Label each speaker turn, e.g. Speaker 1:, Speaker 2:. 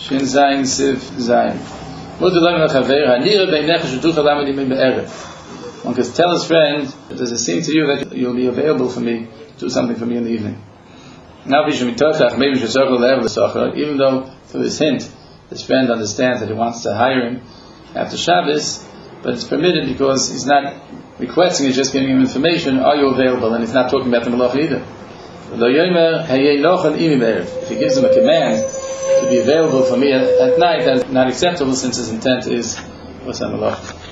Speaker 1: Shin Zayin Siv Zayin. One could tell his friend, does it seem to you that you'll be available for me to do something for me in the evening? Even though through this hint his friend understands that he wants to hire him after Shabbos, but it's permitted because he's not requesting, he's just giving him information, are you available? And he's not talking about the malach either. If he gives him a command to be available for me at night, that's not acceptable since his intent is what's on malach.